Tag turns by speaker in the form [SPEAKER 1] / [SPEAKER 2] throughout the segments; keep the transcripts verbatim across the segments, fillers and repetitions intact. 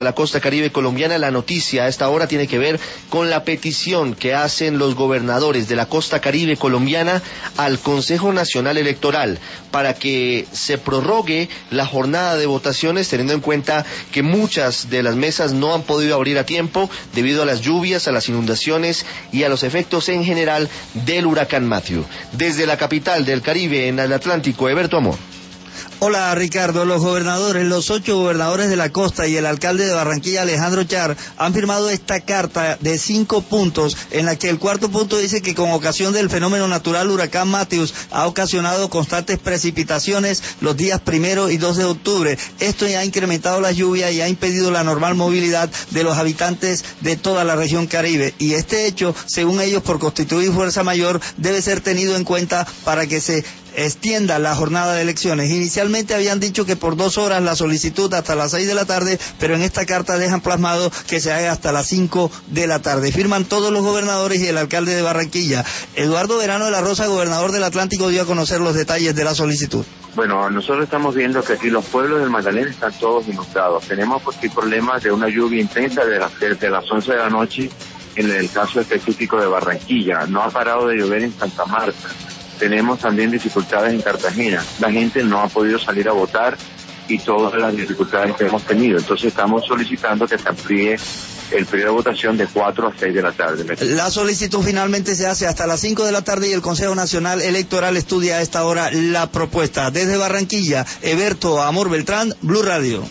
[SPEAKER 1] La costa caribe colombiana. La noticia a esta hora tiene que ver con la petición que hacen los gobernadores de la costa caribe colombiana al Consejo Nacional Electoral para que se prorrogue la jornada de votaciones, teniendo en cuenta que muchas de las mesas no han podido abrir a tiempo debido a las lluvias, a las inundaciones y a los efectos en general del huracán Matthew. Desde la capital del Caribe, en el Atlántico, Eberto Amor.
[SPEAKER 2] Hola Ricardo, los gobernadores, los ocho gobernadores de la costa y el alcalde de Barranquilla, Alejandro Char, han firmado esta carta de cinco puntos, en la que el cuarto punto dice que con ocasión del fenómeno natural huracán Matthew ha ocasionado constantes precipitaciones los días primero y dos de octubre. Esto ya ha incrementado la lluvia y ha impedido la normal movilidad de los habitantes de toda la región Caribe. Y este hecho, según ellos, por constituir fuerza mayor, debe ser tenido en cuenta para que se extienda la jornada de elecciones. Inicialmente habían dicho que por dos horas la solicitud hasta las seis de la tarde, pero en esta carta dejan plasmado que se haga hasta las cinco de la tarde. Firman todos los gobernadores y el alcalde de Barranquilla. Eduardo Verano de la Rosa, gobernador del Atlántico, dio a conocer los detalles de la solicitud.
[SPEAKER 3] Bueno, nosotros estamos viendo que aquí los pueblos del Magdalena están todos inundados. Tenemos aquí problemas de una lluvia intensa de las, desde las once de la noche, en el caso específico de Barranquilla. No ha parado de llover en Santa Marta. Tenemos también dificultades en Cartagena. La gente no ha podido salir a votar y todas las dificultades que hemos tenido. Entonces estamos solicitando que se amplíe el periodo de votación de cuatro a seis de la tarde.
[SPEAKER 2] La solicitud finalmente se hace hasta las cinco de la tarde y el Consejo Nacional Electoral estudia a esta hora la propuesta. Desde Barranquilla, Eberto Amor Beltrán, Blue Radio.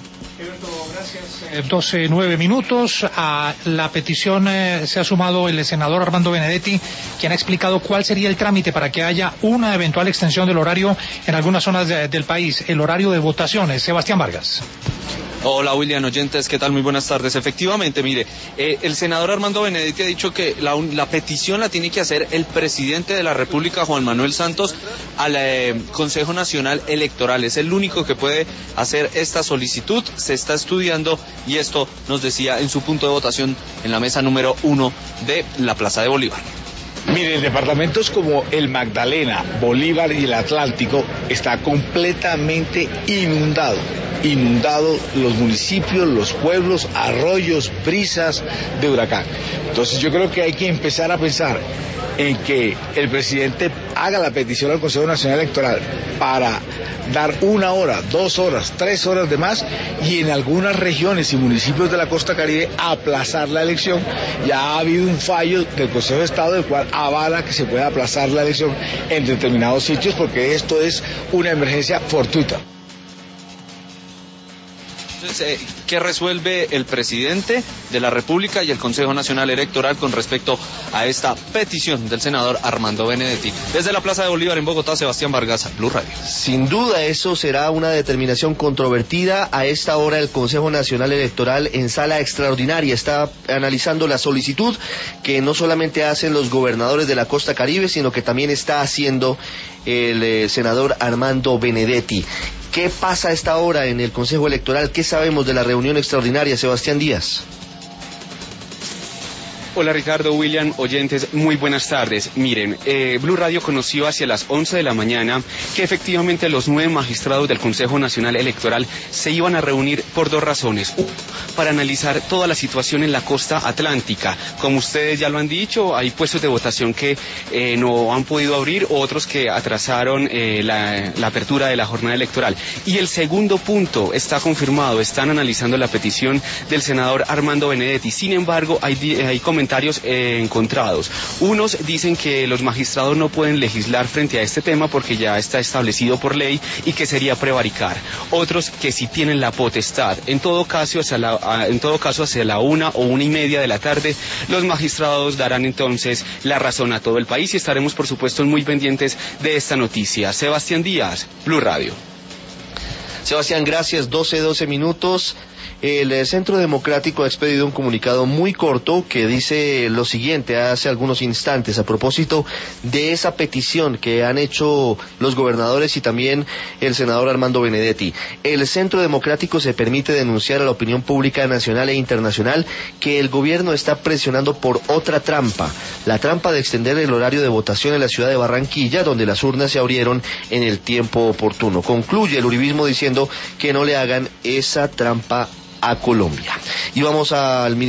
[SPEAKER 4] Gracias. doce, nueve minutos. A la petición eh, se ha sumado el senador Armando Benedetti, quien ha explicado cuál sería el trámite para que haya una eventual extensión del horario en algunas zonas de, del país, el horario de votaciones. Sebastián Vargas.
[SPEAKER 5] Hola William, oyentes, ¿qué tal? Muy buenas tardes. Efectivamente, mire, eh, el senador Armando Benedetti ha dicho que la, la petición la tiene que hacer el presidente de la República, Juan Manuel Santos, al eh, Consejo Nacional Electoral. Es el único que puede hacer esta solicitud. Se está estudiando y esto nos decía en su punto de votación en la mesa número uno de la Plaza de Bolívar.
[SPEAKER 6] Miren, departamentos como el Magdalena, Bolívar y el Atlántico está completamente inundado. Inundado los municipios, los pueblos, arroyos, brisas de huracán. Entonces yo creo que hay que empezar a pensar en que el presidente haga la petición al Consejo Nacional Electoral para dar una hora, dos horas, tres horas de más, y en algunas regiones y municipios de la costa caribe aplazar la elección. Ya ha habido un fallo del Consejo de Estado del cual avala que se pueda aplazar la elección en determinados sitios, porque esto es una emergencia fortuita.
[SPEAKER 5] Entonces, eh, ¿qué resuelve el presidente de la República y el Consejo Nacional Electoral con respecto a esta petición del senador Armando Benedetti? Desde la Plaza de Bolívar en Bogotá, Sebastián Vargas, Blue Radio.
[SPEAKER 1] Sin duda eso será una determinación controvertida. A esta hora el Consejo Nacional Electoral en sala extraordinaria está analizando la solicitud que no solamente hacen los gobernadores de la costa caribe, sino que también está haciendo el eh, senador Armando Benedetti. ¿Qué pasa a esta hora en el Consejo Electoral? ¿Qué sabemos de la reunión extraordinaria, Sebastián Díaz?
[SPEAKER 7] Hola Ricardo, William, oyentes, muy buenas tardes. Miren, eh, Blue Radio conoció hacia las once de la mañana que efectivamente los nueve magistrados del Consejo Nacional Electoral se iban a reunir por dos razones. Uno, para analizar toda la situación en la costa atlántica. Como ustedes ya lo han dicho, hay puestos de votación que eh, no han podido abrir, otros que atrasaron eh, la, la apertura de la jornada electoral. Y el segundo punto está confirmado, están analizando la petición del senador Armando Benedetti. Sin embargo, hay, hay comentarios comentarios eh, encontrados. Unos dicen que los magistrados no pueden legislar frente a este tema porque ya está establecido por ley y que sería prevaricar. Otros que sí tienen la potestad. En todo caso, hacia la, en todo caso, hacia la una o una y media de la tarde, los magistrados darán entonces la razón a todo el país y estaremos, por supuesto, muy pendientes de esta noticia. Sebastián Díaz, Blue Radio.
[SPEAKER 1] Sebastián, gracias. doce, doce minutos. El Centro Democrático ha expedido un comunicado muy corto que dice lo siguiente hace algunos instantes a propósito de esa petición que han hecho los gobernadores y también el senador Armando Benedetti. El Centro Democrático se permite denunciar a la opinión pública nacional e internacional que el gobierno está presionando por otra trampa, la trampa de extender el horario de votación en la ciudad de Barranquilla, donde las urnas se abrieron en el tiempo oportuno. Concluye el uribismo diciendo que no le hagan esa trampa a Colombia. Y vamos al